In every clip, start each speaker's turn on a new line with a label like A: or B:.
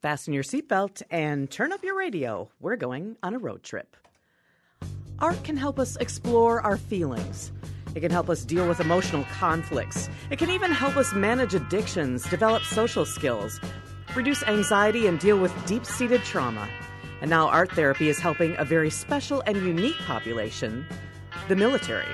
A: Fasten your seatbelt and turn up your radio. We're going on a road trip. Art can help us explore our feelings. It can help us deal with emotional conflicts. It can even help us manage addictions, develop social skills, reduce anxiety, and deal with deep-seated trauma. And now art therapy is helping a very special and unique population, the military.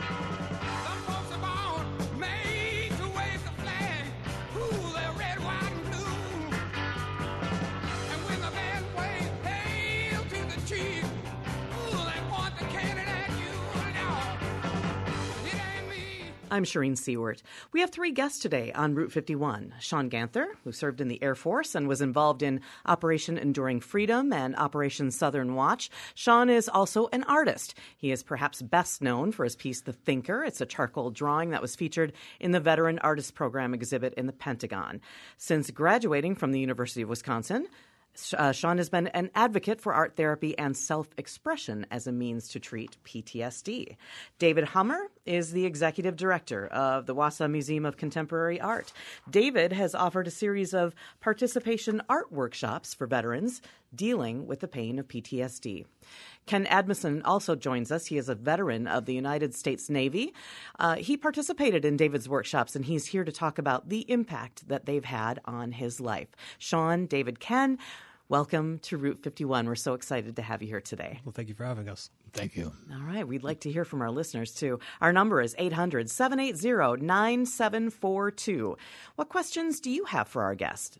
A: I'm Shireen Seward. We have three guests today on Route 51. Sean Ganther, who served in the Air Force and was involved in Operation Enduring Freedom and Operation Southern Watch. Sean is also an artist. He is perhaps best known for his piece, The Thinker. It's a charcoal drawing that was featured in the Veteran Artist Program exhibit in the Pentagon. Since graduating from the University of Wisconsin, Sean has been an advocate for art therapy and self-expression as a means to treat PTSD. David Hummer is the executive director of the Wausau Museum of Contemporary Art. David has offered a series of participation art workshops for veterans dealing with the pain of PTSD. Ken Admison also joins us. He is a veteran of the United States Navy. He participated in David's workshops, and he's here to talk about the impact that they've had on his life. Sean, David, Ken, welcome to Route 51. We're so excited to have you here today.
B: Well, thank you for having us.
C: Thank you.
A: All right. We'd like to hear from our listeners, too. Our number is 800-780-9742. What questions do you have for our guest?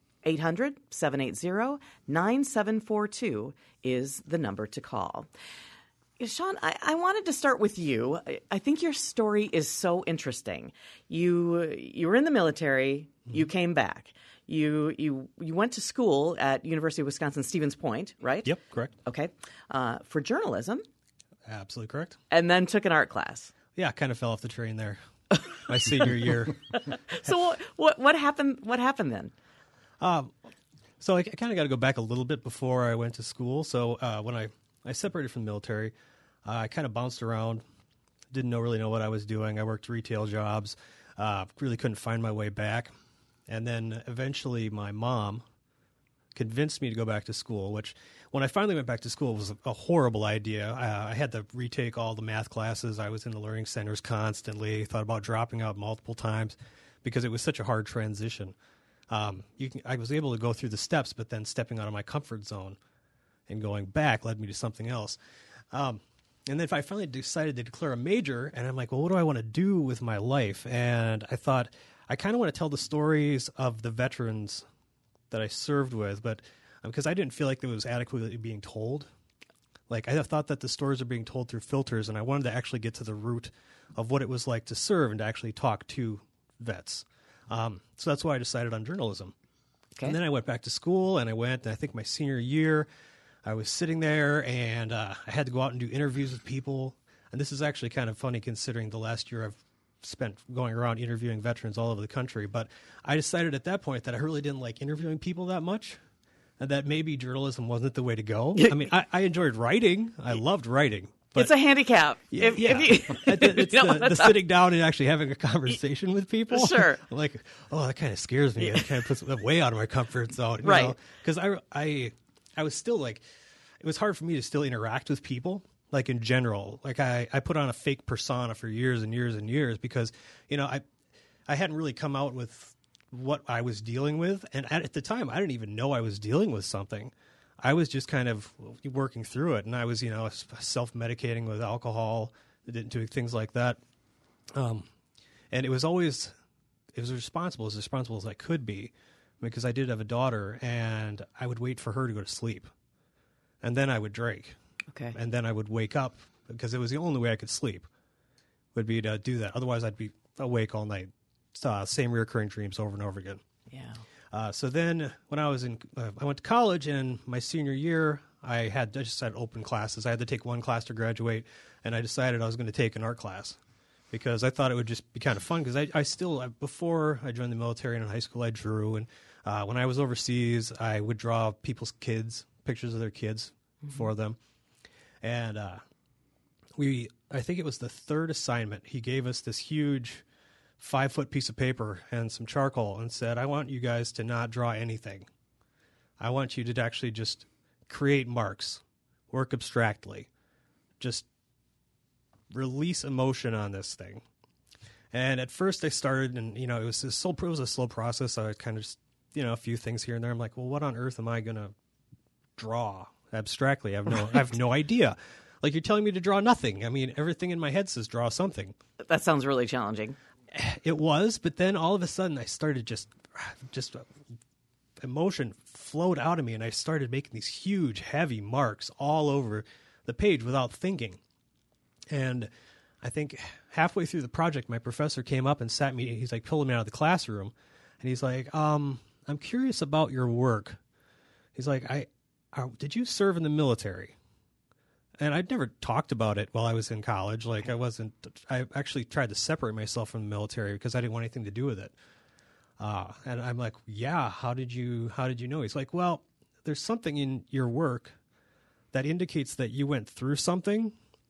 A: 800-780-9742 is the number to call. Sean, I wanted to start with you. I think your story is so interesting. You were in the military. You came back. You went to school at University of Wisconsin Stevens Point, right?
B: Yep, correct.
A: Okay. For journalism.
B: Absolutely correct.
A: And then took an art class.
B: Yeah, I kind of fell off the train there my senior year.
A: So what happened? What happened then?
B: So I kind of got to go back a little bit before I went to school. So when I separated from the military, I kind of bounced around, didn't really know what I was doing. I worked retail jobs, really couldn't find my way back. And then eventually my mom convinced me to go back to school, which when I finally went back to school was a horrible idea. I had to retake all the math classes. I was in the learning centers constantly, thought about dropping out multiple times because it was such a hard transition. I was able to go through the steps, but then stepping out of my comfort zone and going back led me to something else. And then I finally decided to declare a major, and I'm like, well, what do I want to do with my life? And I thought, I kind of want to tell the stories of the veterans that I served with, but because I didn't feel like it was adequately being told. Like, I thought that the stories are being told through filters, and I wanted to actually get to the root of what it was like to serve and to actually talk to vets. So that's why I decided on journalism. Okay. And then I went back to school, and I think my senior year, I was sitting there, and I had to go out and do interviews with people. And this is actually kind of funny considering the last year I've spent going around interviewing veterans all over the country. But I decided at that point that I really didn't like interviewing people that much, and that maybe journalism wasn't the way to go. I mean, I enjoyed writing. I loved writing. But
A: it's a handicap.
B: It's the sitting down and actually having a conversation with people.
A: Sure.
B: I'm like, oh, that kind of scares me. It kind of puts me way out of my comfort zone.
A: Right.
B: Because I was still like, it was hard for me to still interact with people, like in general. Like I put on a fake persona for years and years and years because, I hadn't really come out with what I was dealing with. And at the time, I didn't even know I was dealing with something. I was just kind of working through it, and I was, self-medicating with alcohol, doing things like that. And it was always, as responsible as I could be, because I did have a daughter, and I would wait for her to go to sleep. And then I would drink.
A: Okay.
B: And then I would wake up, because it was the only way I could sleep, would be to do that. Otherwise, I'd be awake all night. Same recurring dreams over and over again.
A: Yeah.
B: So then when I was I went to college, and my senior year, I just had open classes. I had to take one class to graduate, and I decided I was going to take an art class because I thought it would just be kind of fun because I still, before I joined the military and in high school, I drew. And when I was overseas, I would draw people's kids, pictures of their kids for them. And I think it was the third assignment, he gave us this huge 5-foot piece of paper and some charcoal and said, I want you guys to not draw anything. I want you to actually just create marks, work abstractly, just release emotion on this thing. And at first I started, and, it was a slow process. I kind of just, a few things here and there. I'm like, well, what on earth am I going to draw abstractly? I have no idea. Like, you're telling me to draw nothing. I mean, everything in my head says draw something.
A: That sounds really challenging.
B: It was, but then all of a sudden I started just emotion flowed out of me, and I started making these huge, heavy marks all over the page without thinking. And I think halfway through the project, my professor came up and sat me. He's like pulling me out of the classroom, and he's like, "I'm curious about your work." He's like, "Did you serve in the military?" And I'd never talked about it while I was in college. Like, I actually tried to separate myself from the military because I didn't want anything to do with it. And I'm like, yeah, how did you know? He's like, well, there's something in your work that indicates that you went through something.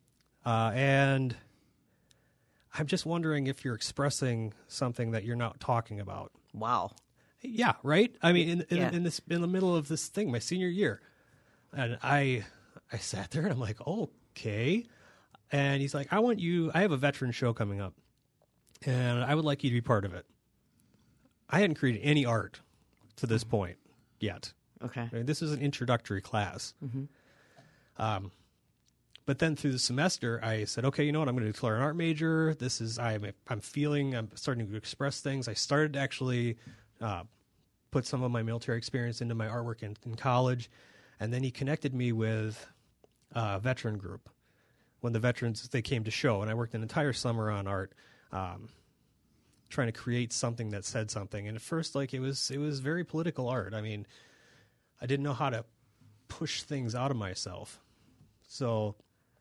B: And I'm just wondering if you're expressing something that you're not talking about.
A: Wow.
B: Yeah. Right. I mean, in the middle of this thing, my senior year, and I sat there and I'm like, okay. And he's like, I have a veteran show coming up and I would like you to be part of it. I hadn't created any art to this point yet.
A: Okay.
B: I mean, this is an introductory class. Mm-hmm. But then through the semester, I said, okay, you know what? I'm going to declare an art major. I'm starting to express things. I started to actually put some of my military experience into my artwork in college. And then he connected me with a veteran group when the veterans, they came to show. And I worked an entire summer on art, trying to create something that said something. And at first, like, it was very political art. I mean, I didn't know how to push things out of myself. So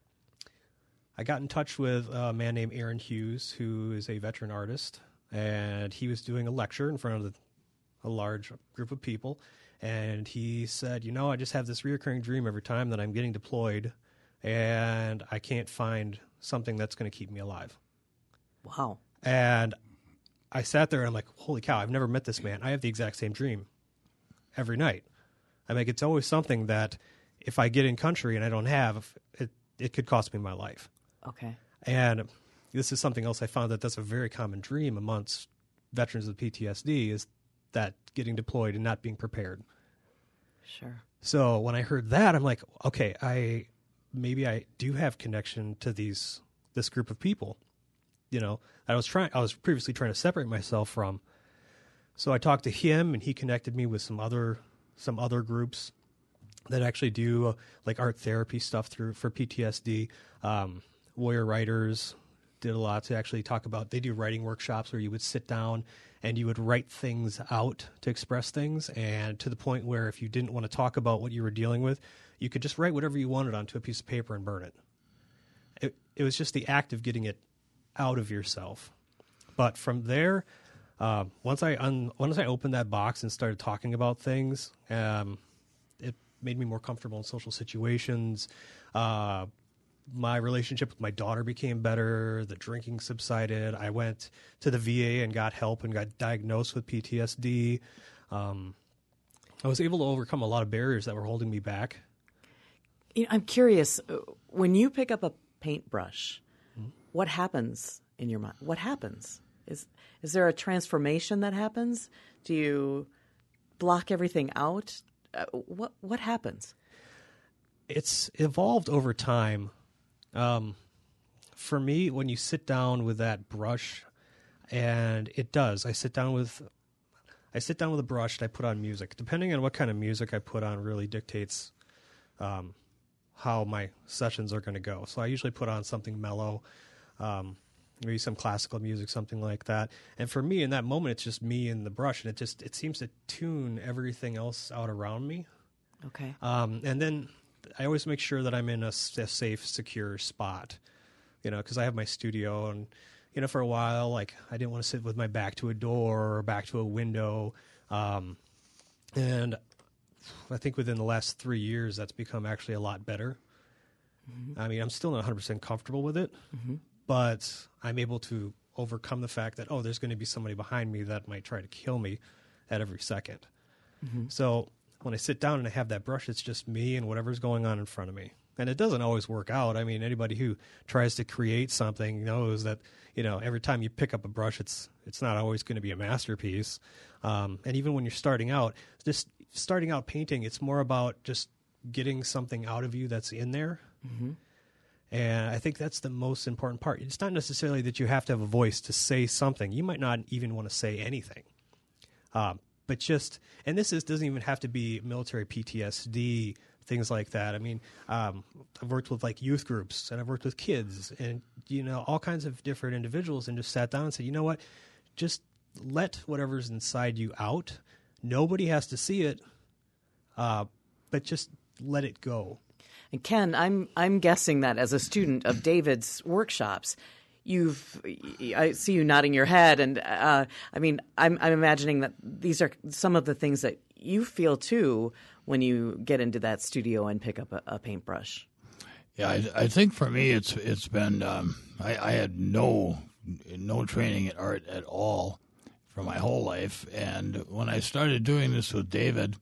B: I got in touch with a man named Aaron Hughes, who is a veteran artist, and he was doing a lecture in front of a large group of people. And he said, I just have this reoccurring dream every time that I'm getting deployed, and I can't find something that's going to keep me alive.
A: Wow.
B: And I sat there and I'm like, holy cow, I've never met this man. I have the exact same dream every night. I mean, it's always something that if I get in country and I don't have, it could cost me my life.
A: Okay.
B: And this is something else I found that's a very common dream amongst veterans with PTSD, is that getting deployed and not being prepared.
A: Sure.
B: So when I heard that, I'm like, okay, maybe I do have connection to this group of people. I was previously trying to separate myself from. So I talked to him, and he connected me with some other groups that actually do like art therapy stuff for PTSD. Warrior Writers did a lot to actually talk about. They do writing workshops where you would sit down and you would write things out to express things, and to the point where if you didn't want to talk about what you were dealing with, you could just write whatever you wanted onto a piece of paper and burn it. It was just the act of getting it out of yourself. But from there, once I opened that box and started talking about things, it made me more comfortable in social situations. My relationship with my daughter became better. The drinking subsided. I went to the VA and got help and got diagnosed with PTSD. I was able to overcome a lot of barriers that were holding me back.
A: I'm curious, when you pick up a paintbrush, what happens in your mind? What happens? Is there a transformation that happens? Do you block everything out? What happens?
B: It's evolved over time. For me, when you sit down with that brush, and it does, I sit down with a brush and I put on music. Depending on what kind of music I put on really dictates how my sessions are going to go. So I usually put on something mellow, maybe some classical music, something like that. And for me, in that moment, it's just me and the brush, and it seems to tune everything else out around me.
A: Okay.
B: And then I always make sure that I'm in a safe, secure spot, because I have my studio, and, for a while, like, I didn't want to sit with my back to a door or back to a window. And I think within the last 3 years, that's become actually a lot better. Mm-hmm. I mean, I'm still not 100% comfortable with it, mm-hmm. but I'm able to overcome the fact that, there's going to be somebody behind me that might try to kill me at every second. Mm-hmm. So when I sit down and I have that brush, it's just me and whatever's going on in front of me. And it doesn't always work out. I mean, anybody who tries to create something knows that, every time you pick up a brush, it's not always going to be a masterpiece. And even when you're starting out painting, it's more about just getting something out of you that's in there. Mm-hmm. And I think that's the most important part. It's not necessarily that you have to have a voice to say something. You might not even want to say anything. But just, and doesn't even have to be military PTSD, things like that. I mean, I've worked with like youth groups, and I've worked with kids, and all kinds of different individuals, and just sat down and said, you know what, just let whatever's inside you out. Nobody has to see it, but just let it go.
A: And Ken, I'm guessing that as a student of David's workshops, I see you nodding your head, and I'm imagining that these are some of the things that you feel too when you get into that studio and pick up a paintbrush.
C: Yeah, I think for me it's been I had no training in art at all for my whole life, and when I started doing this with David,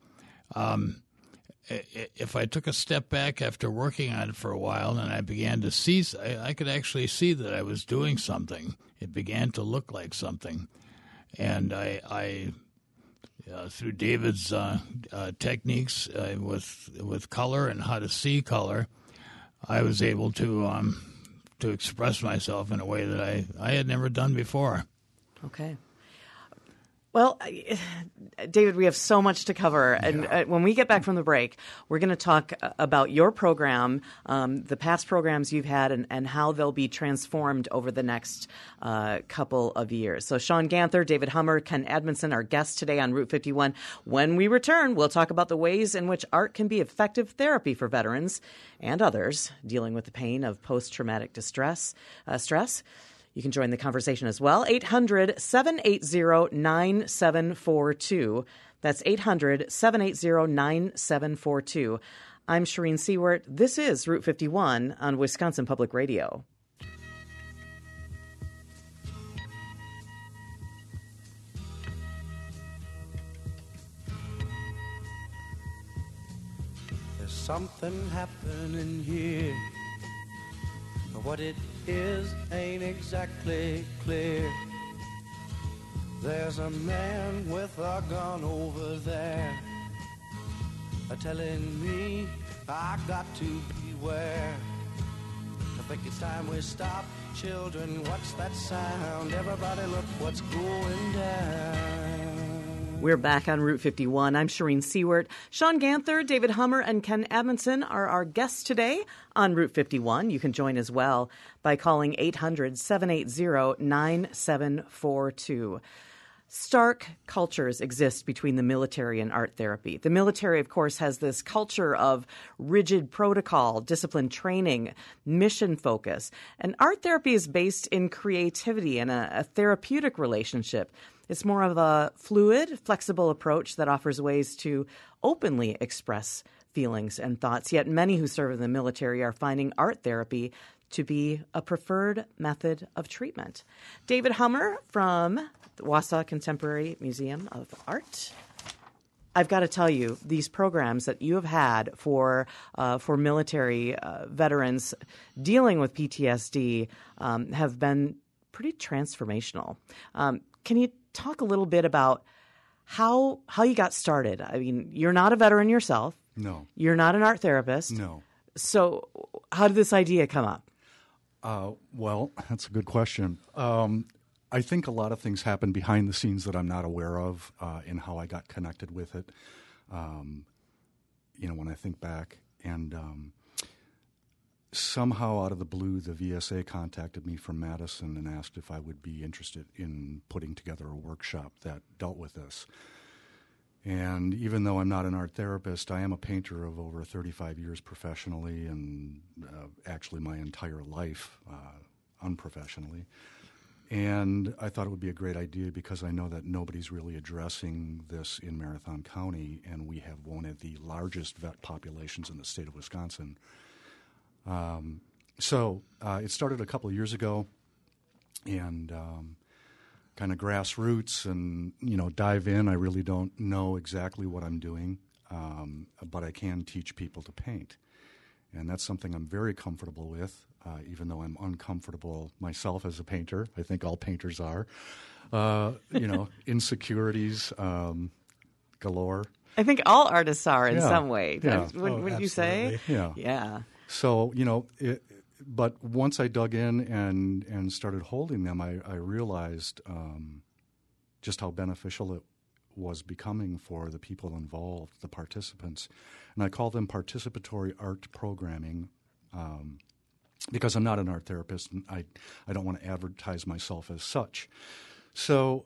C: if I took a step back after working on it for a while and I began to see, I could actually see that I was doing something. It began to look like something. And I through David's techniques with color and how to see color, I was able to express myself in a way that I had never done before.
A: Okay. Well, David, we have so much to cover. And when we get back from the break, we're going to talk about your program, the past programs you've had, and how they'll be transformed over the next couple of years. So Sean Ganther, David Hummer, Ken Edmondson, our guests today on Route 51. When we return, we'll talk about the ways in which art can be effective therapy for veterans and others dealing with the pain of post-traumatic stress. You can join the conversation as well. 800-780-9742. That's 800-780-9742. I'm Shireen Seward. This is Route 51 on Wisconsin Public Radio.
D: There's something happening here. What it is ain't exactly clear. There's a man with a gun over there, telling me I got to beware. I think it's time we stop. Children, what's that sound? Everybody look what's going down.
A: We're back on Route 51. I'm Shireen Seward. Sean Ganther, David Hummer, and Ken Edmondson are our guests today on Route 51. You can join as well by calling 800-780-9742. Stark cultures exist between the military and art therapy. The military, of course, has this culture of rigid protocol, disciplined training, mission focus. And art therapy is based in creativity and a therapeutic relationship. It's more of a fluid, flexible approach that offers ways to openly express feelings and thoughts. Yet many who serve in the military are finding art therapy to be a preferred method of treatment. David Hummer from the Wausau Contemporary Museum of Art. I've got to tell you, these programs that you have had for military veterans dealing with PTSD have been pretty transformational. Can you talk a little bit about how you got started? I mean, you're not a veteran yourself.
E: No.
A: You're not an art therapist.
E: No.
A: So how did this idea come up?
E: Well, that's a good question. I think a lot of things happen behind the scenes that I'm not aware of in how I got connected with it. When I think back, and somehow out of the blue, the VSA contacted me from Madison and asked if I would be interested in putting together a workshop that dealt with this. And even though I'm not an art therapist, I am a painter of over 35 years professionally and actually my entire life unprofessionally. And I thought it would be a great idea because I know that nobody's really addressing this in Marathon County, and we have one of the largest vet populations in the state of Wisconsin. So it started a couple of years ago, and kind of grassroots and, dive in. I really don't know exactly what I'm doing, but I can teach people to paint. And that's something I'm very comfortable with, even though I'm uncomfortable myself as a painter. I think all painters are. Insecurities galore.
A: I think all artists are in
E: Yeah.
A: some way.
E: Yeah.
A: Wouldn't you say?
E: Yeah.
A: Yeah.
E: So, but once I dug in and started holding them, I realized just how beneficial it was becoming for the people involved, the participants. And I call them participatory art programming because I'm not an art therapist and I don't want to advertise myself as such. So,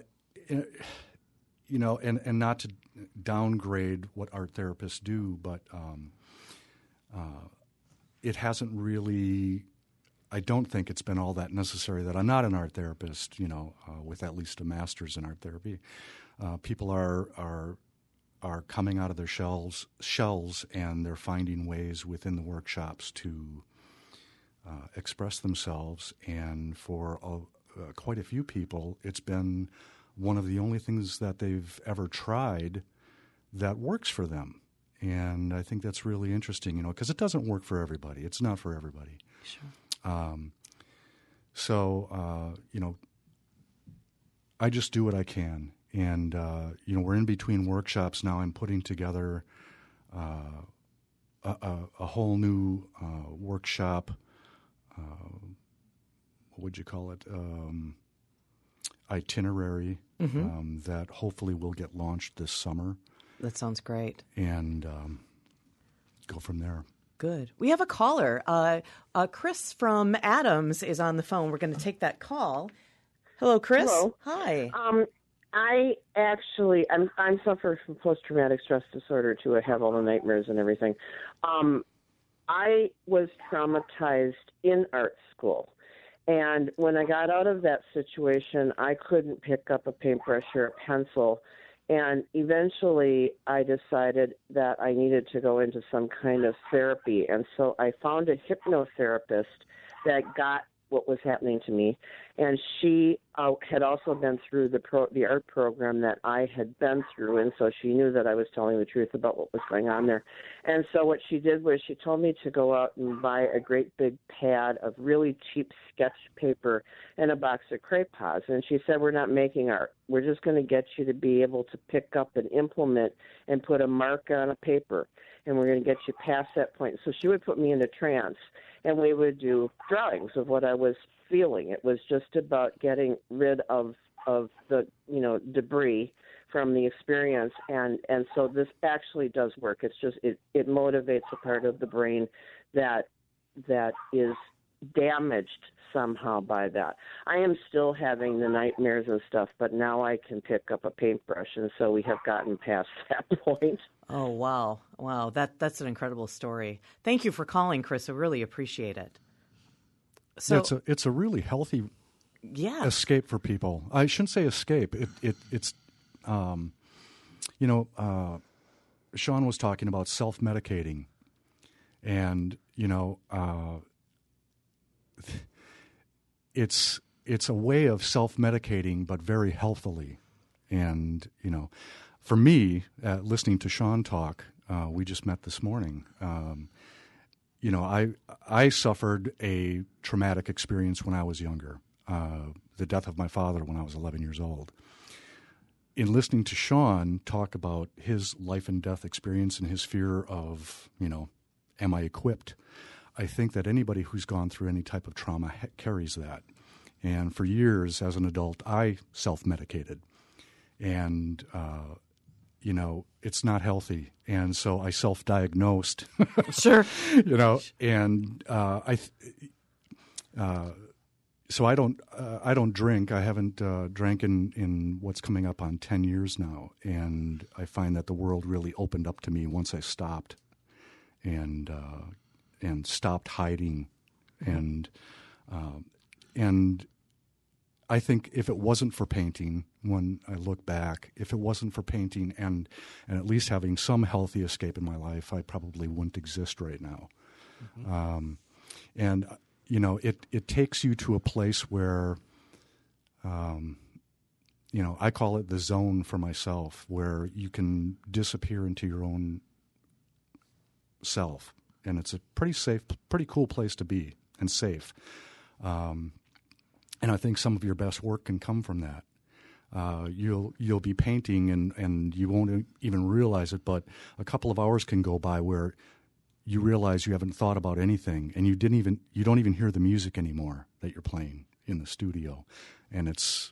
E: and not to downgrade what art therapists do, but it hasn't really, I don't think it's been all that necessary that I'm not an art therapist, with at least a master's in art therapy. People are coming out of their shells, and they're finding ways within the workshops to express themselves. And for quite a few people, it's been one of the only things that they've ever tried that works for them. And I think that's really interesting, because it doesn't work for everybody. It's not for everybody.
A: Sure.
E: I just do what I can. And, we're in between workshops now. I'm putting together a whole new workshop. What would you call it? Itinerary that hopefully will get launched this summer.
A: That sounds great.
E: And go from there.
A: Good. We have a caller. Chris from Adams is on the phone. We're going to take that call. Hello, Chris.
F: Hello.
A: Hi.
F: I actually, I'm suffering from post-traumatic stress disorder too. I have all the nightmares and everything. I was traumatized in art school. And when I got out of that situation, I couldn't pick up a paintbrush or a pencil. And eventually I decided that I needed to go into some kind of therapy. And so I found a hypnotherapist that got what was happening to me. And she had also been through the art program that I had been through. And so she knew that I was telling the truth about what was going on there. And so what she did was she told me to go out and buy a great big pad of really cheap sketch paper and a box of crayons. And she said, we're not making art. We're just going to get you to be able to pick up an implement and put a mark on a paper. And we're going to get you past that point. So she would put me in a trance. And we would do drawings of what I was feeling. It was just about getting rid of the debris from the experience, and so this actually does work. It's just it motivates a part of the brain that is damaged somehow by that. I am still having the nightmares and stuff, but now I can pick up a paintbrush, and so we have gotten past that point.
A: Oh, wow. Wow. That's an incredible story. Thank you for calling, Chris. I really appreciate it. So
E: it's a really healthy
A: yeah.
E: escape for people. I shouldn't say escape. It's Sean was talking about self-medicating, and it's a way of self-medicating, but very healthily. And for me, listening to Sean talk, we just met this morning. I suffered a traumatic experience when I was younger, the death of my father when I was 11 years old. In listening to Sean talk about his life and death experience and his fear of, am I equipped? I think that anybody who's gone through any type of trauma carries that. And for years as an adult, I self-medicated. And, it's not healthy. And so I self-diagnosed.
A: Sure.
E: And so I don't drink. I haven't drank in what's coming up on 10 years now. And I find that the world really opened up to me once I stopped and stopped hiding. And I think if it wasn't for painting, when I look back, if it wasn't for painting and at least having some healthy escape in my life, I probably wouldn't exist right now. Mm-hmm. It takes you to a place where I call it the zone for myself, where you can disappear into your own self. And it's a pretty safe, pretty cool place to be, and safe. And I think some of your best work can come from that. You'll be painting and you won't even realize it, but a couple of hours can go by where you realize you haven't thought about anything, and you don't even hear the music anymore that you're playing in the studio. And it's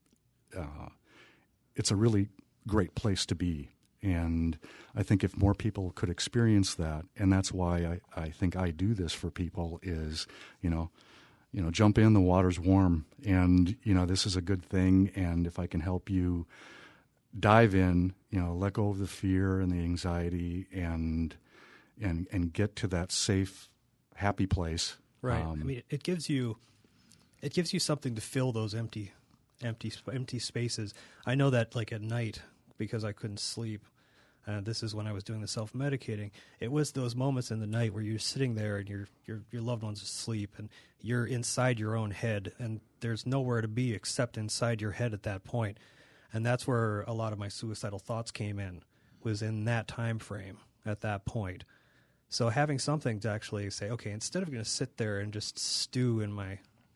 E: a really great place to be. And I think if more people could experience that, and that's why I think I do this for people, is, jump in, the water's warm, and, this is a good thing. And if I can help you dive in, let go of the fear and the anxiety and get to that safe, happy place.
B: Right. It gives you something to fill those empty spaces. I know that, like, at night, because I couldn't sleep, this is when I was doing the self-medicating, it was those moments in the night where you're sitting there and your loved one's asleep and you're inside your own head, and there's nowhere to be except inside your head at that point. And that's where a lot of my suicidal thoughts came in, was in that time frame at that point. So having something to actually say, okay, instead of going to sit there and just stew in my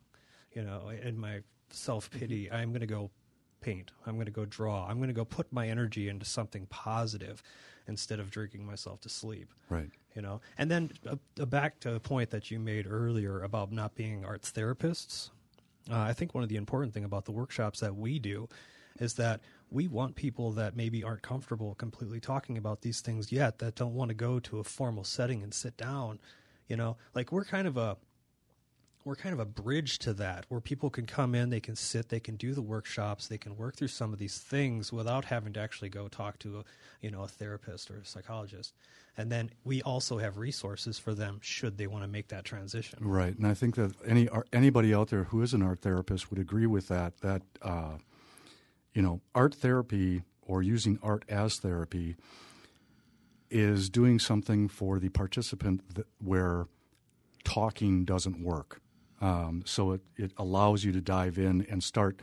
B: self-pity, I'm going to go paint. I'm going to go draw. I'm going to go put my energy into something positive instead of drinking myself to sleep.
E: Right.
B: And then back to a point that you made earlier about not being arts therapists. I think one of the important thing about the workshops that we do is that we want people that maybe aren't comfortable completely talking about these things yet, that don't want to go to a formal setting and sit down. Like we're kind of a bridge to that, where people can come in, they can sit, they can do the workshops, they can work through some of these things without having to actually go talk to a therapist or a psychologist. And then we also have resources for them should they want to make that transition.
E: Right, and I think that anybody out there who is an art therapist would agree with that art therapy, or using art as therapy, is doing something for the participant where talking doesn't work. So it allows you to dive in and start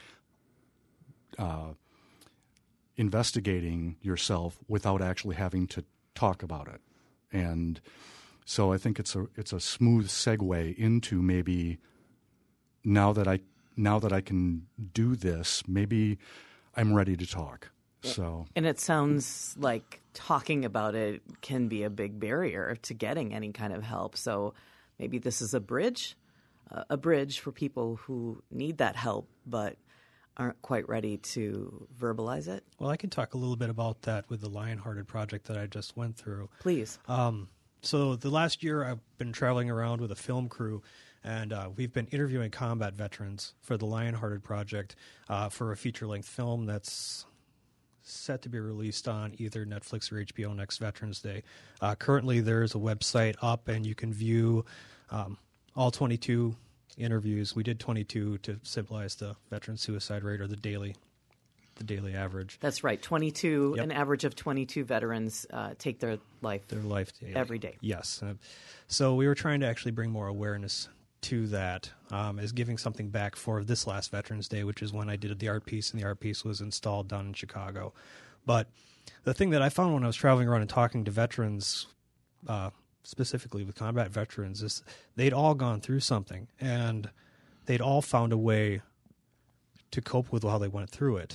E: investigating yourself without actually having to talk about it. And so I think it's a smooth segue into, maybe now that I can do this, maybe I'm ready to talk. So,
A: and it sounds like talking about it can be a big barrier to getting any kind of help. So maybe this is a bridge for people who need that help but aren't quite ready to verbalize it.
B: Well, I can talk a little bit about that with the Lionhearted project that I just went through.
A: Please.
B: So the last year I've been traveling around with a film crew, and we've been interviewing combat veterans for the Lionhearted project for a feature-length film that's set to be released on either Netflix or HBO next Veterans Day. Currently there's a website up, and you can view all 22 interviews. We did 22 to symbolize the veteran suicide rate, or the daily average.
A: That's right. 22,
B: Yep.
A: An average of 22 veterans take their life
B: daily.
A: every day.
B: Yes. So we were trying to actually bring more awareness to that, as giving something back for this last Veterans Day, which is when I did the art piece, and the art piece was installed down in Chicago. But the thing that I found when I was traveling around and talking to veterans, specifically with combat veterans, is they'd all gone through something, and they'd all found a way to cope with how they went through it.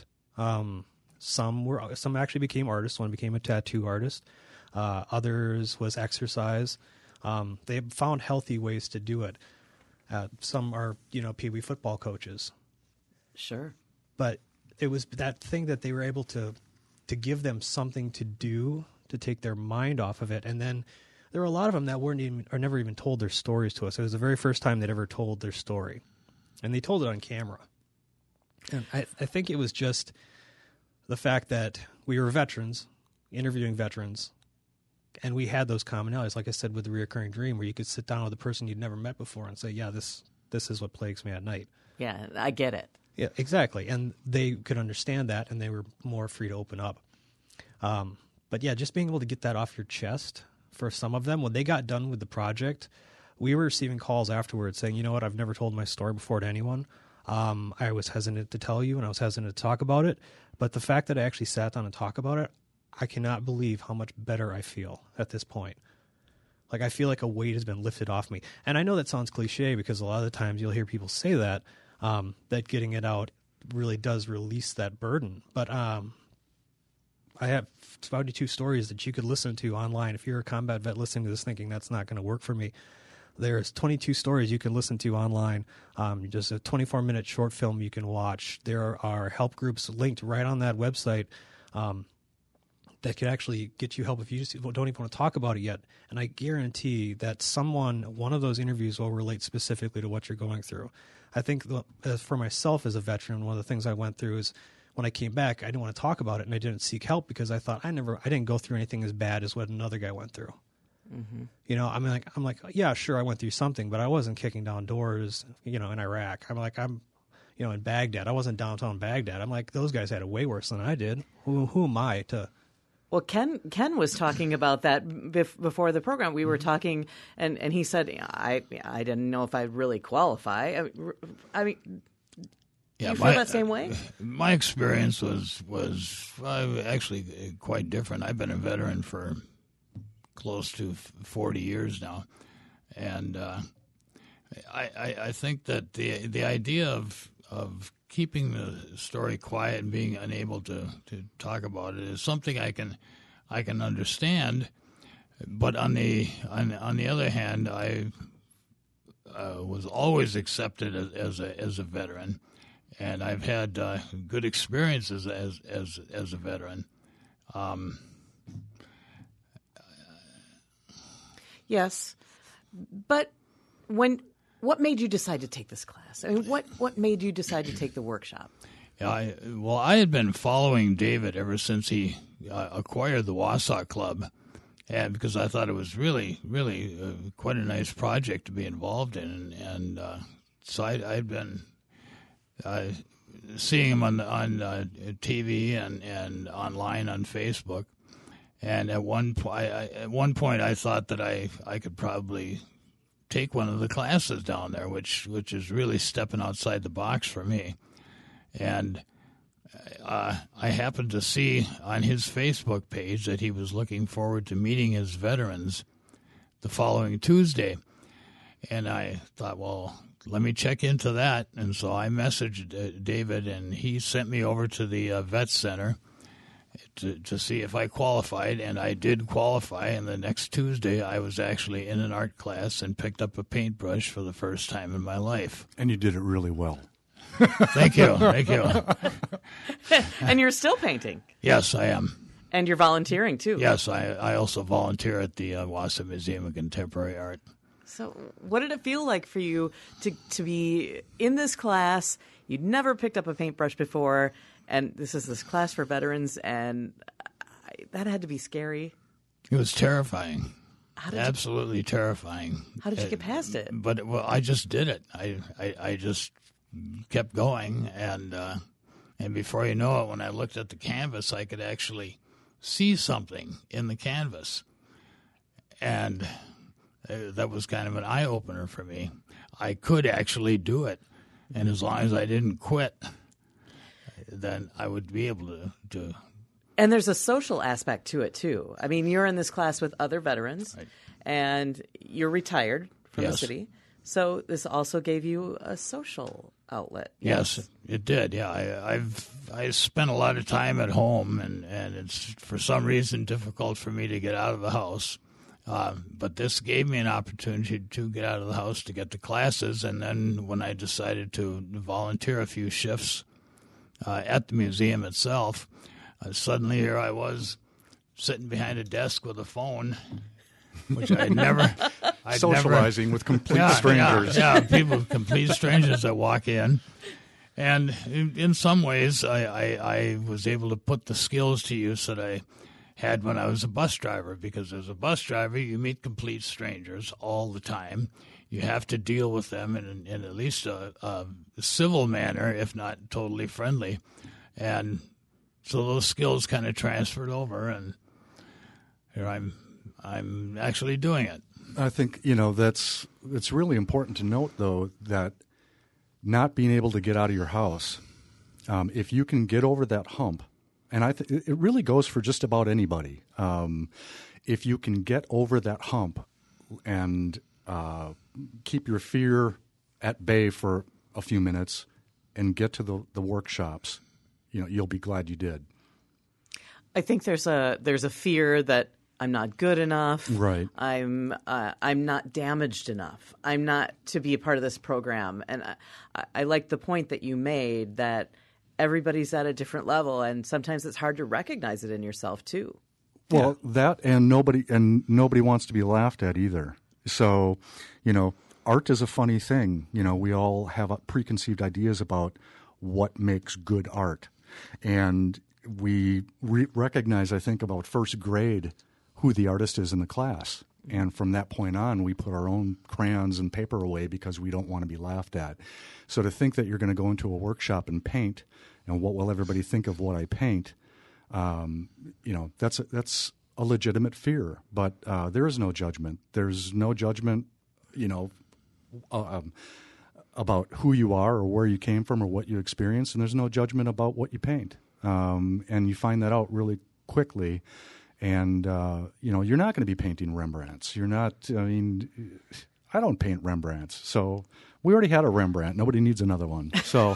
B: Some actually became artists. One became a tattoo artist. Others was exercise. They found healthy ways to do it. Some are, Pee Wee football coaches.
A: Sure.
B: But it was that thing that they were able to give them something to do to take their mind off of it. And then there were a lot of them that never even told their stories to us. It was the very first time they'd ever told their story, and they told it on camera. And I think it was just the fact that we were veterans, interviewing veterans, and we had those commonalities, like I said, with the reoccurring dream, where you could sit down with a person you'd never met before and say, yeah, this is what plagues me at night.
A: Yeah, I get it.
B: Yeah, exactly. And they could understand that, and they were more free to open up. But yeah, just being able to get that off your chest for some of them, when they got done with the project, we were receiving calls afterwards saying, you know what, I've never told my story before to anyone. I was hesitant to tell you, and I was hesitant to talk about it. But the fact that I actually sat down and talked about it, I cannot believe how much better I feel at this point. Like, I feel like a weight has been lifted off me. And I know that sounds cliche because a lot of the times you'll hear people say that, that getting it out really does release that burden. But I have 22 stories that you could listen to online. If you're a combat vet listening to this thinking that's not going to work for me, there's 22 stories you can listen to online. Just a 24-minute short film you can watch. There are help groups linked right on that website that could actually get you help if you just don't even want to talk about it yet. And I guarantee that one of those interviews will relate specifically to what you're going through. I think for myself as a veteran, one of the things I went through is when I came back, I didn't want to talk about it and I didn't seek help because I thought I didn't go through anything as bad as what another guy went through. Mm-hmm. You know, I'm like, yeah, sure, I went through something, but I wasn't kicking down doors, in Iraq. I'm in Baghdad. I wasn't downtown Baghdad. I'm like, those guys had it way worse than I did. Who am I to...
A: Well, Ken was talking about that before the program. We were talking, and he said, I didn't know if I'd really qualify. I mean, do you feel that same way?
C: My experience was actually quite different. I've been a veteran for close to 40 years now, and I think that the idea of keeping the story quiet and being unable to talk about it is something I can understand, but on the other hand, I was always accepted as a veteran, and I've had good experiences as a veteran.
A: Yes, but what made you decide to take this class? I mean, what made you decide to take the workshop?
C: Yeah, I had been following David ever since he acquired the Wausau Club, and because I thought it was really, really quite a nice project to be involved in, and so I'd been seeing him on TV and online on Facebook, and at one point I thought that I could probably take one of the classes down there, which is really stepping outside the box for me. And I happened to see on his Facebook page that he was looking forward to meeting his veterans the following Tuesday. And I thought, well, let me check into that. And so I messaged David, and he sent me over to the Vet Center to see if I qualified, and I did qualify. And the next Tuesday, I was actually in an art class and picked up a paintbrush for the first time in my life.
E: And you did it really well.
C: Thank you.
A: And you're still painting?
C: Yes, I am.
A: And you're volunteering, too?
C: Yes, I also volunteer at the Wausau Museum of Contemporary Art.
A: So what did it feel like for you to be in this class? You'd never picked up a paintbrush before, and this is this class for veterans, and that had to be scary.
C: It was terrifying. Absolutely terrifying.
A: How did you get past it?
C: But I just did it. I just kept going, and before you know it, when I looked at the canvas, I could actually see something in the canvas, and that was kind of an eye-opener for me. I could actually do it, and as long as I didn't quit, then I would be able to.
A: And there's a social aspect to it, too. I mean, you're in this class with other veterans, right, and you're retired from the city. So this also gave you a social outlet.
C: Yes, it did. Yeah, I spent a lot of time at home, and it's for some reason difficult for me to get out of the house. But this gave me an opportunity to get out of the house to get to classes, and then when I decided to volunteer a few shifts at the museum itself, suddenly here I was sitting behind a desk with a phone, which I'd never...
E: Socializing with complete strangers.
C: Yeah, people, complete strangers that walk in. And in some ways, I was able to put the skills to use that I had when I was a bus driver, because as a bus driver, you meet complete strangers all the time. You have to deal with them in at least a civil manner, if not totally friendly. And so those skills kind of transferred over, and here I'm actually doing it.
E: I think, it's really important to note, though, that not being able to get out of your house, if you can get over that hump, and it really goes for just about anybody. If you can get over that hump and keep your fear at bay for a few minutes and get to the workshops, you'll be glad you did.
A: I think there's a fear that I'm not good enough.
E: Right.
A: I'm not damaged enough. I'm not to be a part of this program. And I like the point that you made that everybody's at a different level, and sometimes it's hard to recognize it in yourself too.
E: Well, that and nobody wants to be laughed at either. So, art is a funny thing. We all have preconceived ideas about what makes good art, and we recognize, I think, about first grade who the artist is in the class. And from that point on, we put our own crayons and paper away because we don't want to be laughed at. So to think that you're going to go into a workshop and paint, and what will everybody think of what I paint, that's a legitimate fear. But there is no judgment. There's no judgment, about who you are or where you came from or what you experienced, and there's no judgment about what you paint. And you find that out really quickly. And, you're not going to be painting Rembrandts. You're not, I don't paint Rembrandts. So we already had a Rembrandt. Nobody needs another one. So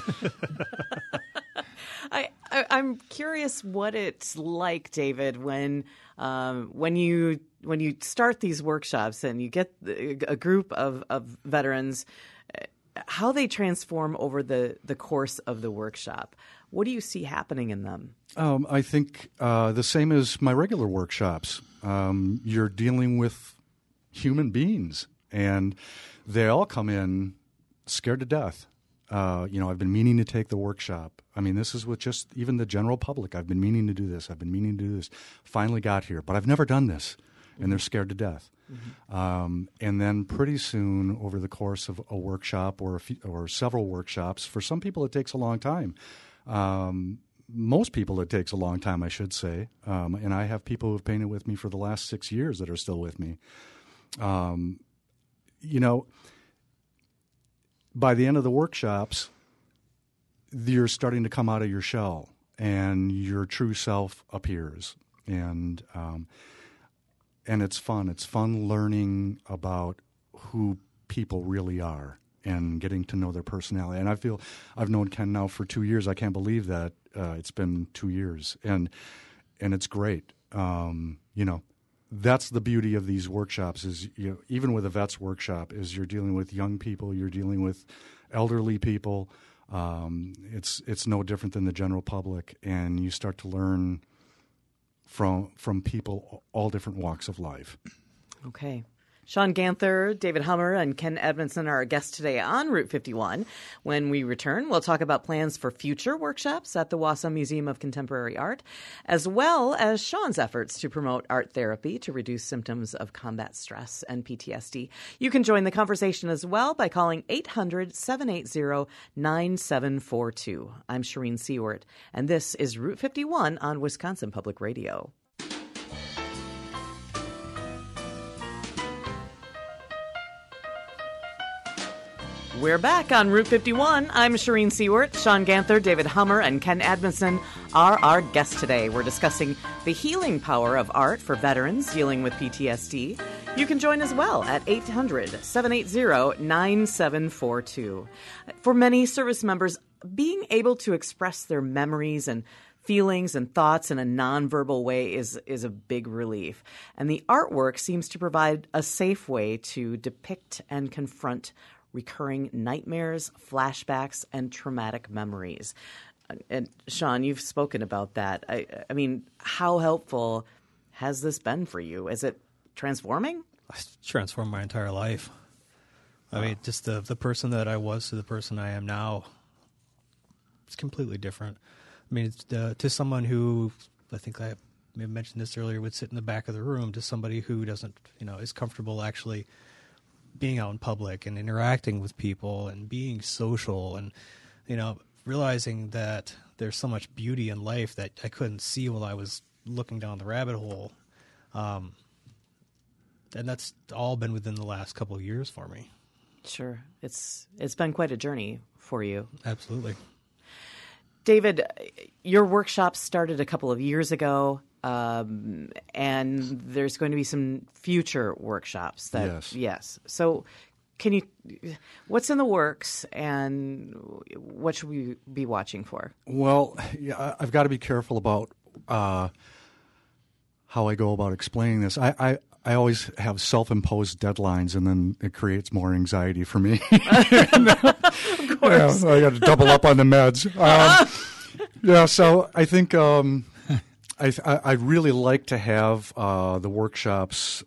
A: I'm curious what it's like, David, when you start these workshops and you get a group of veterans, how they transform over the course of the workshop. What do you see happening in them?
E: I think the same as my regular workshops. You're dealing with human beings, and they all come in scared to death. I've been meaning to take the workshop. I mean, this is with just even the general public. I've been meaning to do this. Finally got here, but I've never done this, and they're scared to death. Mm-hmm. And then pretty soon, over the course of a workshop or several workshops, for some people it takes a long time. Most people it takes a long time, I should say. And I have people who have painted with me for the last 6 years that are still with me. By the end of the workshops, you're starting to come out of your shell and your true self appears. And it's fun. It's fun learning about who people really are and getting to know their personality. And I feel I've known Ken now for 2 years. I can't believe that it's been 2 years, and it's great. That's the beauty of these workshops. Is even with a vets workshop, is you're dealing with young people, you're dealing with elderly people. It's no different than the general public, and you start to learn from people all different walks of life.
A: Okay. Sean Ganther, David Hummer, and Ken Edmondson are our guests today on Route 51. When we return, we'll talk about plans for future workshops at the Wausau Museum of Contemporary Art, as well as Sean's efforts to promote art therapy to reduce symptoms of combat stress and PTSD. You can join the conversation as well by calling 800-780-9742. I'm Shireen Seward, and this is Route 51 on Wisconsin Public Radio. We're back on Route 51. I'm Shireen Seward. Sean Ganther, David Hummer, and Ken Edmondson are our guests today. We're discussing the healing power of art for veterans dealing with PTSD. You can join as well at 800-780-9742. For many service members, being able to express their memories and feelings and thoughts in a nonverbal way is a big relief. And the artwork seems to provide a safe way to depict and confront recurring nightmares, flashbacks, and traumatic memories. And Sean, you've spoken about that. I mean, how helpful has this been for you? Is it transforming?
B: It's transformed my entire life. I mean, just the person that I was to the person I am now, it's completely different. I mean, it's, to someone who, I think I may have mentioned this earlier, would sit in the back of the room, to somebody who doesn't, is comfortable actually being out in public and interacting with people and being social and, realizing that there's so much beauty in life that I couldn't see while I was looking down the rabbit hole. And that's all been within the last couple of years for me.
A: Sure. It's been quite a journey for you.
B: Absolutely.
A: David, your workshop started a couple of years ago, and there's going to be some future workshops. Yes. So what's in the works, and what should we be watching for?
E: Well, yeah, I've got to be careful about how I go about explaining this. I always have self-imposed deadlines, and then it creates more anxiety for me.
A: Of course.
E: Yeah, I got to double up on the meds. So I think I'd really like to have the workshops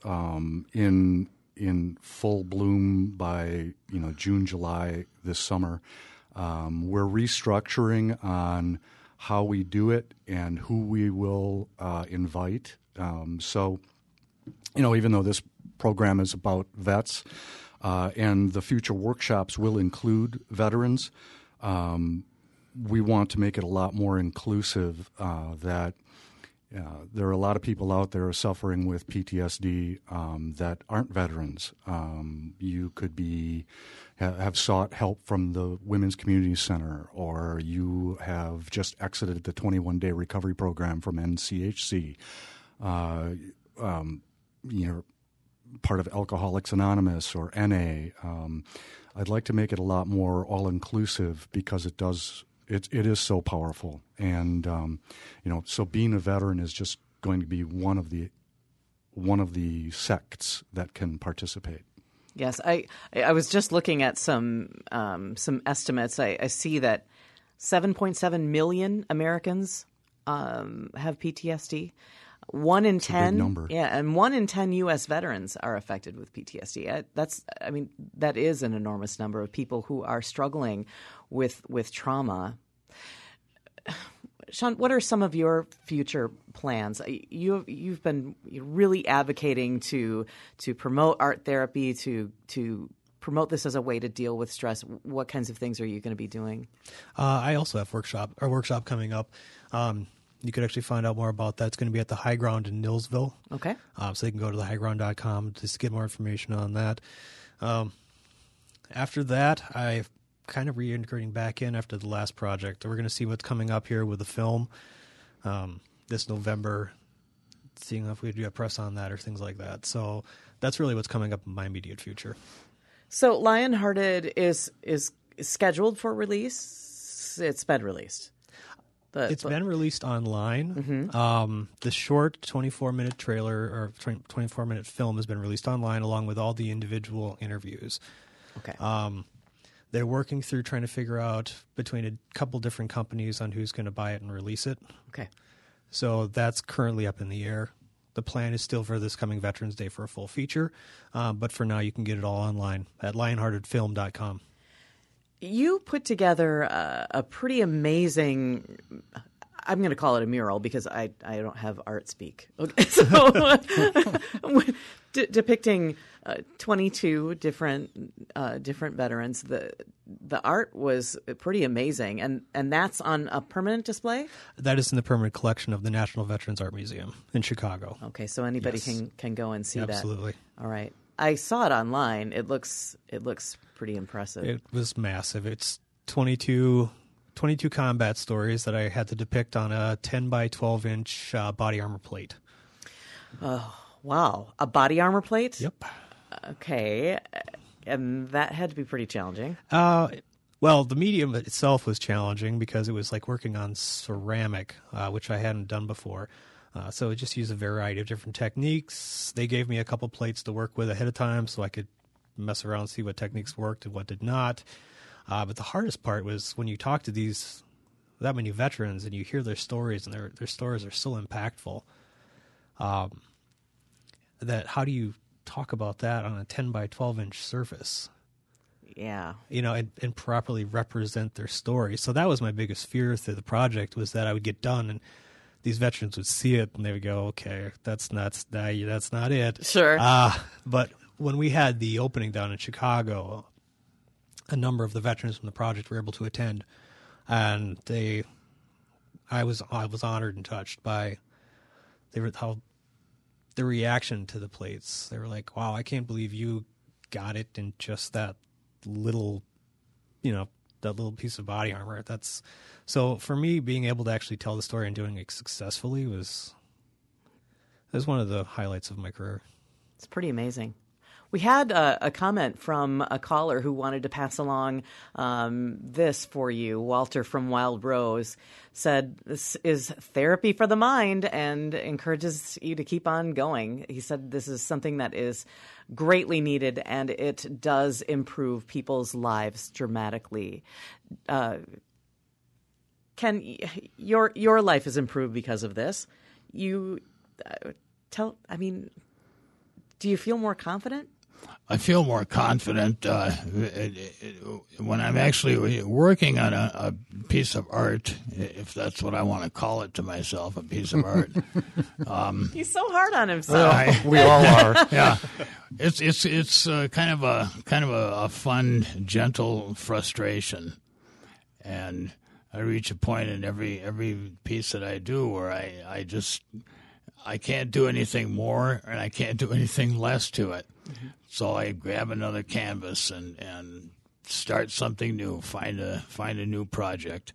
E: in full bloom by June, July this summer. We're restructuring on how we do it and who we will invite. So, even though this program is about vets and the future workshops will include veterans, we want to make it a lot more inclusive that there are a lot of people out there suffering with PTSD that aren't veterans. You could have sought help from the Women's Community Center, or you have just exited the 21-day recovery program from NCHC. You're part of Alcoholics Anonymous or NA. I'd like to make it a lot more all-inclusive because it is so powerful. And, so being a veteran is just going to be one of the sects that can participate.
A: Yes, I was just looking at some estimates. I see that 7.7 million Americans have PTSD. 1 in 10,
E: a big number.
A: Yeah, and 1 in 10 U.S. veterans are affected with PTSD. That is an enormous number of people who are struggling with trauma. Sean, what are some of your future plans? You've been really advocating to promote art therapy, to promote this as a way to deal with stress. What kinds of things are you going to be doing?
B: I also have a workshop coming up. You could actually find out more about that. It's going to be at the High Ground in Nillsville.
A: Okay.
B: So you can go to thehighground.com just to get more information on that. After that, I've kind of reintegrating back in after the last project. We're going to see what's coming up here with the film this November, seeing if we do a press on that or things like that. So that's really what's coming up in my immediate future.
A: So Lionhearted is scheduled for release. It's been released.
B: It's been released online. Mm-hmm. The short 24-minute trailer or 24-minute film has been released online along with all the individual interviews.
A: Okay.
B: They're working through trying to figure out between a couple different companies on who's going to buy it and release it.
A: Okay.
B: So that's currently up in the air. The plan is still for this coming Veterans Day for a full feature, but for now you can get it all online at lionheartedfilm.com. You
A: put together a pretty amazing, I'm going to call it a mural because I don't have art speak. Okay, so depicting 22 different veterans. The art was pretty amazing, and that's on a permanent display?
B: That is in the permanent collection of the National Veterans Art Museum in Chicago.
A: Okay, so anybody can go and see that.
B: Absolutely.
A: All right. I saw it online. It looks pretty impressive.
B: It was massive. It's 22 combat stories that I had to depict on a 10 by 12 inch body armor plate.
A: Oh, wow. A body armor plate?
B: Yep.
A: Okay. And that had to be pretty challenging.
B: Well, the medium itself was challenging because it was like working on ceramic, which I hadn't done before. So it just used a variety of different techniques. They gave me a couple plates to work with ahead of time so I could mess around and see what techniques worked and what did not. But the hardest part was when you talk to that many veterans and you hear their stories, and their stories are so impactful, that how do you talk about that on a 10 by 12 inch surface?
A: Yeah.
B: And properly represent their story. So that was my biggest fear through the project, was that I would get done and these veterans would see it and they would go, okay, that's not it.
A: Sure.
B: But when we had the opening down in Chicago, a number of the veterans from the project were able to attend, and I was honored and touched by the reaction to the plates. They were like, wow, I can't believe you got it in just that little, that little piece of body armor. So for me, being able to actually tell the story and doing it successfully was one of the highlights of my career.
A: It's pretty amazing. We had a comment from a caller who wanted to pass along this for you. Walter from Wild Rose said this is therapy for the mind and encourages you to keep on going. He said this is something that is greatly needed and it does improve people's lives dramatically. Ken, your life is improved because of this. Do you feel more confident?
C: I feel more confident when I'm actually working on a piece of art, if that's what I want to call it to myself, a piece of art.
A: He's so hard on himself.
E: We all are.
C: Yeah, it's kind of a fun, gentle frustration, and I reach a point in every piece that I do where I can't do anything more and I can't do anything less to it. Mm-hmm. So I grab another canvas and start something new, find a new project.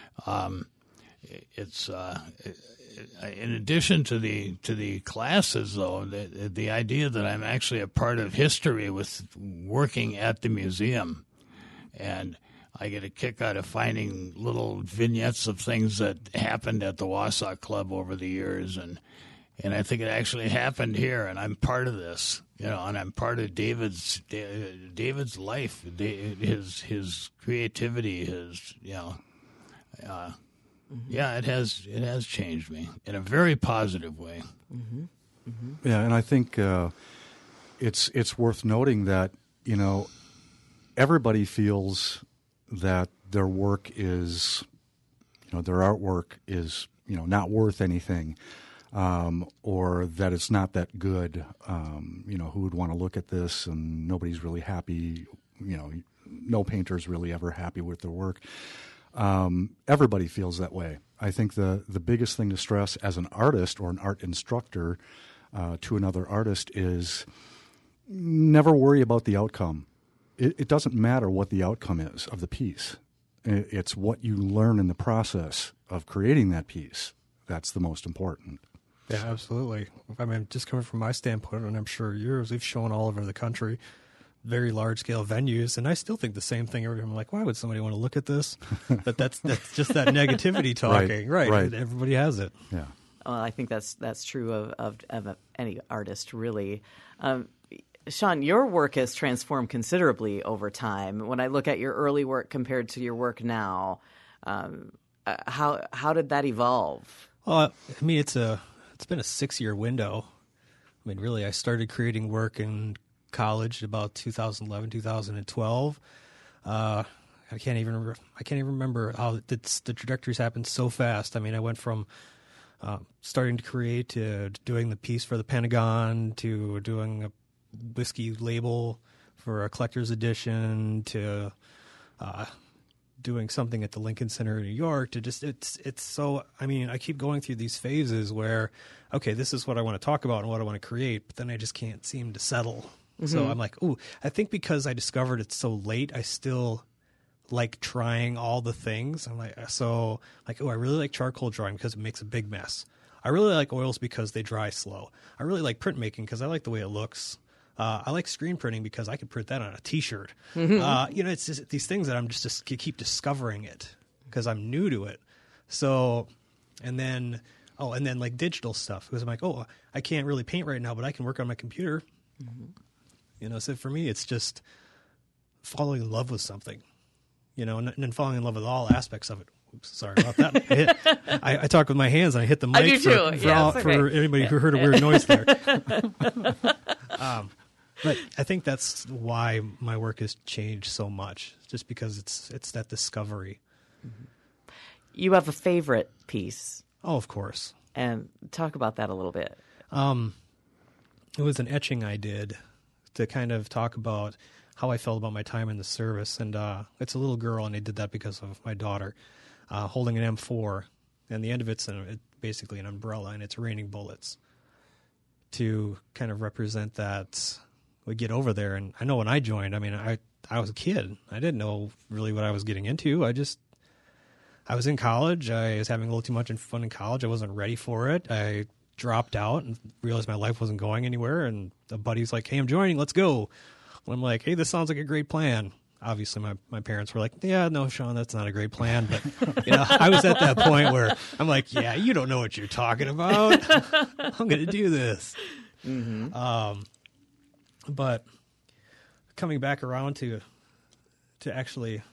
C: It's in addition to the classes, though, the idea that I'm actually a part of history with working at the museum, and I get a kick out of finding little vignettes of things that happened at the Wausau Club over the years, and I think it actually happened here, and I'm part of this, and I'm part of David's life, his creativity, it has changed me in a very positive way.
A: Mm-hmm. Mm-hmm.
E: Yeah, and I think it's worth noting that everybody feels that their work is, their artwork is, not worth anything. Or that it's not that good, who would want to look at this, and nobody's really happy, no painter's really ever happy with their work. Everybody feels that way. I think the biggest thing to stress as an artist or an art instructor to another artist is never worry about the outcome. It doesn't matter what the outcome is of the piece. It's what you learn in the process of creating that piece. That's the most important.
B: Yeah, absolutely. I mean, just coming from my standpoint, and I'm sure yours, we've shown all over the country, very large-scale venues, and I still think the same thing. I'm like, why would somebody want to look at this? But that's just that negativity talking. Right. Everybody has it.
E: Yeah.
A: Well, I think that's true of any artist, really. Sean, your work has transformed considerably over time. When I look at your early work compared to your work now, how did that evolve?
B: Well, I mean, it's been a 6-year window. I mean, really, I started creating work in college about 2011, 2012. I can't even remember how the trajectories happened so fast. I mean, I went from starting to create to doing the piece for the Pentagon to doing a whiskey label for a collector's edition to doing something at the Lincoln Center in New York to just it's so, I mean, I keep going through these phases where, okay, this is what I want to talk about and what I want to create, but then I just can't seem to settle. Mm-hmm. So I'm like, I think because I discovered it so late, I still like trying all the things. I'm like, I really like charcoal drawing because it makes a big mess. I really like oils because they dry slow. I really like printmaking because I like the way it looks. I like screen printing because I could print that on a T-shirt. Mm-hmm. It's just these things that I'm just keep discovering it because I'm new to it. So, and then like digital stuff because I'm like, I can't really paint right now, but I can work on my computer. Mm-hmm. So for me, it's just falling in love with something, and then falling in love with all aspects of it. Oops, sorry about that. I talk with my hands and I hit the mic for anybody who heard a weird noise there. But I think that's why my work has changed so much, just because it's that discovery.
A: Mm-hmm. You have a favorite piece.
B: Oh, of course.
A: And talk about that a little bit.
B: It was an etching I did to kind of talk about how I felt about my time in the service. And it's a little girl, and I did that because of my daughter, holding an M4. And the end of it's basically an umbrella, and it's raining bullets to kind of represent that we get over there. And I know when I joined, I mean, I was a kid. I didn't know really what I was getting into. I was in college. I was having a little too much fun in college. I wasn't ready for it. I dropped out and realized my life wasn't going anywhere. And a buddy's like, "Hey, I'm joining. Let's go." And I'm like, "Hey, this sounds like a great plan." Obviously, my parents were like, "Yeah, no, Sean, that's not a great plan." But I was at that point where I'm like, "Yeah, you don't know what you're talking about. I'm going to do this." Mm-hmm. But coming back around to actually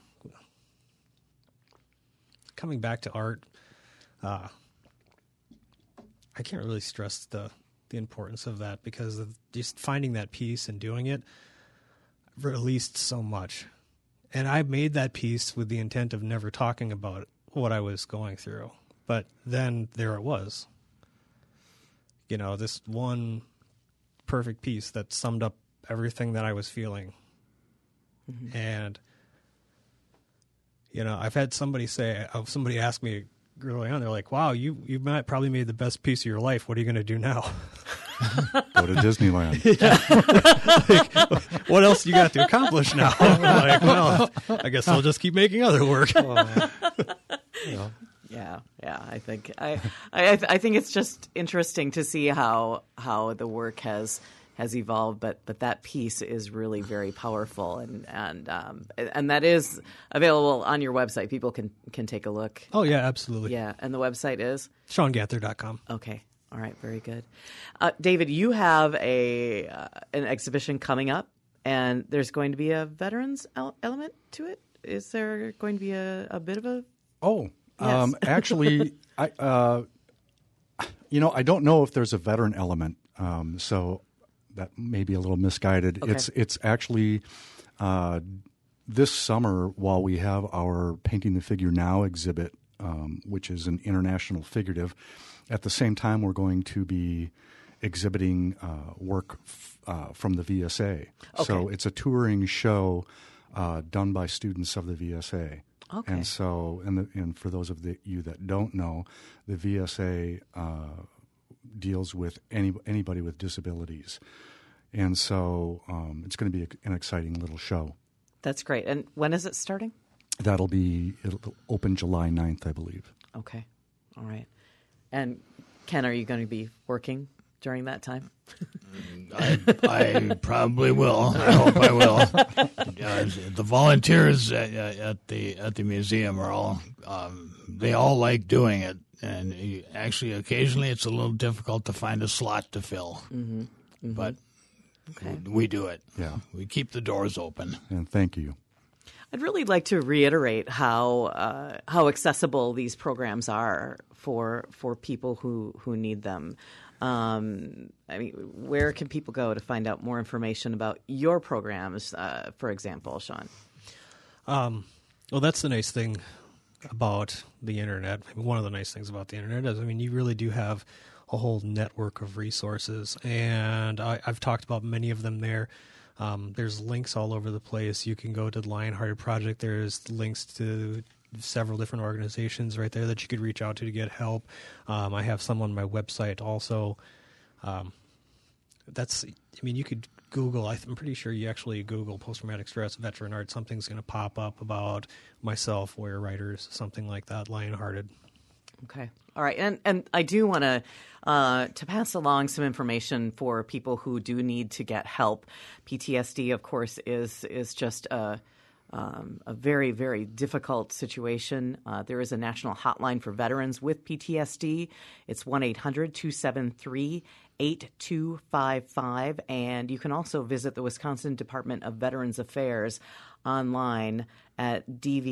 B: coming back to art, I can't really stress the importance of that, because of just finding that piece and doing it released so much. And I made that piece with the intent of never talking about what I was going through. But then there it was. This one perfect piece that summed up everything that I was feeling. Mm-hmm. And, I've had somebody ask me early on, they're like, "Wow, you might probably made the best piece of your life. What are you going to do now?"
E: Go to Disneyland.
B: Like, what else you got to accomplish now? I'm like, well, I guess I'll just keep making other work.
A: Yeah. I think I think it's just interesting to see how the work has evolved, but that piece is really very powerful, and that is available on your website. People can take a look.
B: Oh yeah, absolutely.
A: Yeah, and the website is
B: SeanGanther.com.
A: Okay. All right, very good. David, you have an exhibition coming up, and there's going to be a veterans element to it. Is there going to be a bit of a?
E: Oh,
A: yes.
E: Actually, I don't know if there's a veteran element, so that may be a little misguided.
A: Okay.
E: It's actually this summer, while we have our Painting the Figure Now exhibit, which is an international figurative. At the same time, we're going to be exhibiting work from the VSA.
A: Okay.
E: So it's a touring show done by students of the VSA.
A: Okay.
E: And so, and for those of you that don't know, the VSA deals with anybody with disabilities. And so it's going to be an exciting little show.
A: That's great. And when is it starting?
E: It'll open July 9th, I believe.
A: Okay. All right. And Ken, are you going to be working during that time?
C: I probably will. I hope I will. The volunteers at the museum are all they all like doing it, and actually occasionally it's a little difficult to find a slot to fill. Mm-hmm. Mm-hmm. But we do it.
E: Yeah,
C: we keep the doors open.
E: And thank you.
A: I'd really like to reiterate how accessible these programs are for people who need them. Where can people go to find out more information about your programs, for example, Sean?
B: Well, that's the nice thing about the internet. One of the nice things about the internet is, you really do have a whole network of resources, and I've talked about many of them there. There's links all over the place. You can go to the Lionhearted Project. There's links to several different organizations right there that you could reach out to get help. I have some on my website also. You could Google. I'm pretty sure you actually Google post-traumatic stress veteran art. Something's going to pop up about myself, Warrior Writers, something like that, Lionhearted.
A: Okay. All right. And I do want to pass along some information for people who do need to get help. PTSD, of course, is just a very, very difficult situation. There is a national hotline for veterans with PTSD. It's 1-800-273-8255. And you can also visit the Wisconsin Department of Veterans Affairs online at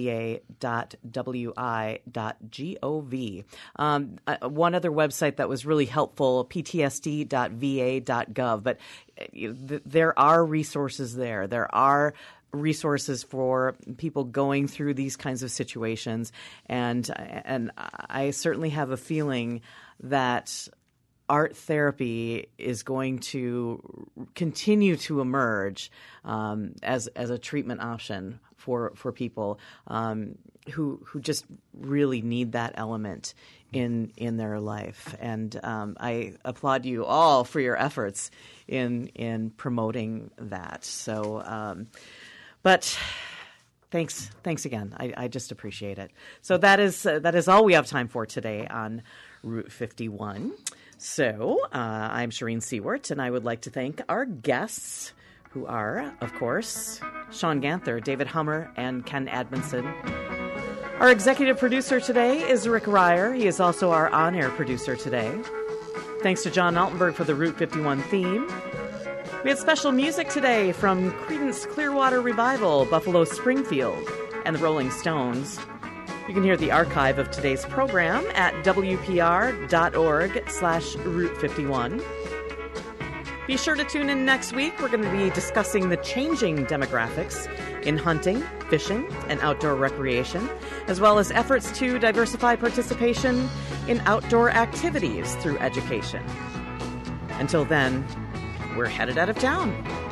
A: dva.wi.gov. One other website that was really helpful, ptsd.va.gov. But there are resources there. There are resources for people going through these kinds of situations. And I certainly have a feeling that art therapy is going to continue to emerge as a treatment option for people who just really need that element in their life. And I applaud you all for your efforts in promoting that. So. But thanks again. I just appreciate it. So that is all we have time for today on Route 51. So I'm Shireen Seward, and I would like to thank our guests, who are, of course, Sean Ganther, David Hummer, and Ken Admonson. Our executive producer today is Rick Ryer. He is also our on-air producer today. Thanks to John Altenberg for the Route 51 theme. We had special music today from Creedence Clearwater Revival, Buffalo Springfield, and the Rolling Stones. You can hear the archive of today's program at wpr.org/Route 51. Be sure to tune in next week. We're going to be discussing the changing demographics in hunting, fishing, and outdoor recreation, as well as efforts to diversify participation in outdoor activities through education. Until then, we're headed out of town.